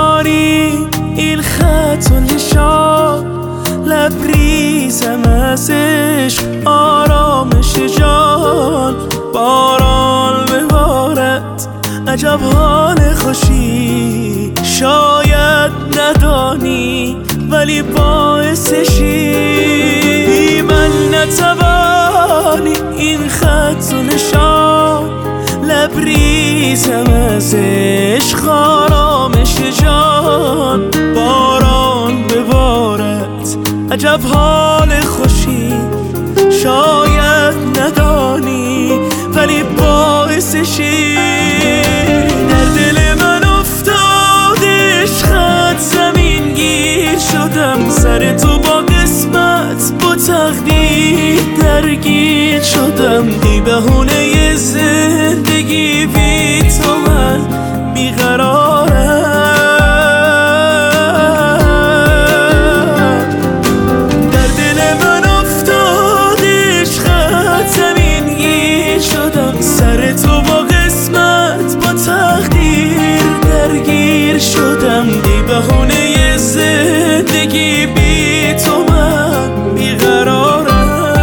ندانی این خط و نشان، لبریزم از عشق آرامش جان. باران ببارد عجب حال خوشی، شاید ندانی ولی باعثشی. من نتوانی این خط و نشان، لبریزم از عشق آرامش جان. باران ببارد عجب حال خوشی، شاید ندانی ولی باعثشی. در دل من افتاد عشقت زمین گیر شدم، سر تو با قسمت با تقدیر درگیر شدم. ای بهونه زندگی بی تو من بیقرارم. در دل من افتاد عشقت زمین گیر شدم، سر تو با قسمت با تقدیر درگیر شدم. ای بهونه زندگی بی تو من بیقرارم.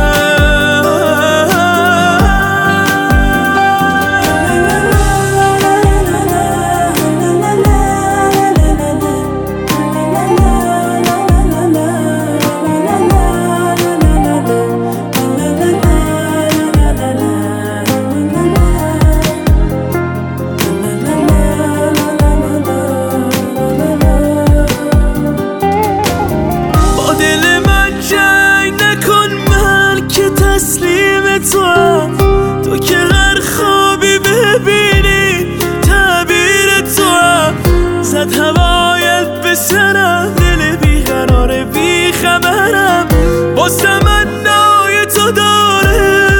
تو که هر خوابی ببینی تعبیر تو هم، زد هوایت به سرم، دل بیقرار بیخبرم باز تمنای تو داره.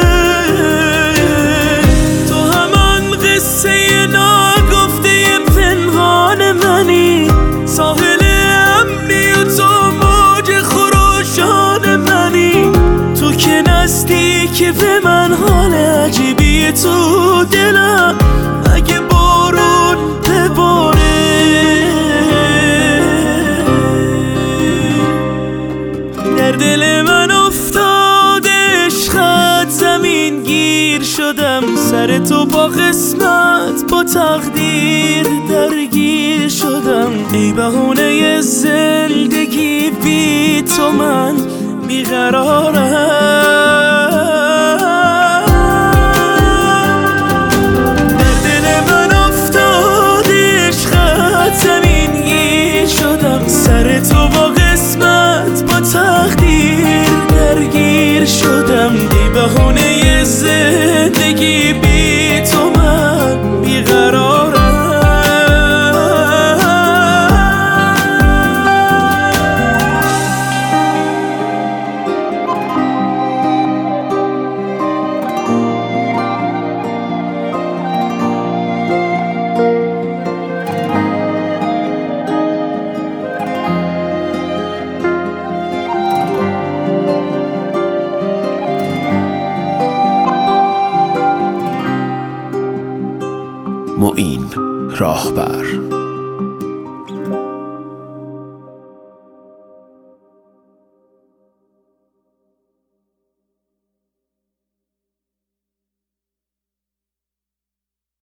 تو همان قصه ناگفته پنهان منی، ساحل امنی و تو موج خروشان منی. تو که نزدیکی به من، حال عجیبی تو دلم، اگه بارون بباره. در دل من افتاد عشقت زمین گیر شدم، سر تو با قسمت با تقدیر درگیر شدم. ای بهونه زندگی بی تو من بیقرارم. در دل من افتاد عشقت زمین گیر شدم، سر تو با قسمت با تقدیر درگیر شدم. ای بهونه زندگی بی تو من بیقرارم. معین راهبر.